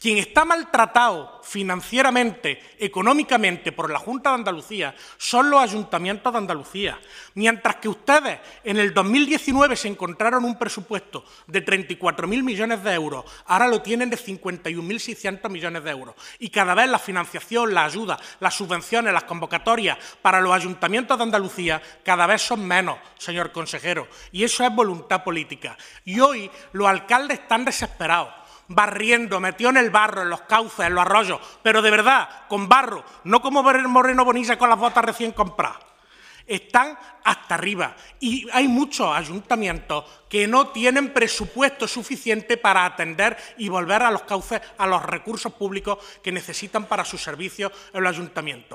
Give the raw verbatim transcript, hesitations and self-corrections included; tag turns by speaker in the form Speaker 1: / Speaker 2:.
Speaker 1: Quien está maltratado financieramente, económicamente por la Junta de Andalucía son los ayuntamientos de Andalucía. Mientras que ustedes en el dos mil diecinueve se encontraron un presupuesto de treinta y cuatro mil millones de euros, ahora lo tienen de cincuenta y un mil seiscientos millones de euros. Y cada vez la financiación, la ayuda, las subvenciones, las convocatorias para los ayuntamientos de Andalucía cada vez son menos, señor consejero. Y eso es voluntad política. Y hoy los alcaldes están desesperados, barriendo, metió en el barro, en los cauces, en los arroyos, pero de verdad, con barro, no como Moreno Bonilla con las botas recién compradas. Están hasta arriba y hay muchos ayuntamientos que no tienen presupuesto suficiente para atender y volver a los cauces, a los recursos públicos que necesitan para sus servicios en los ayuntamientos.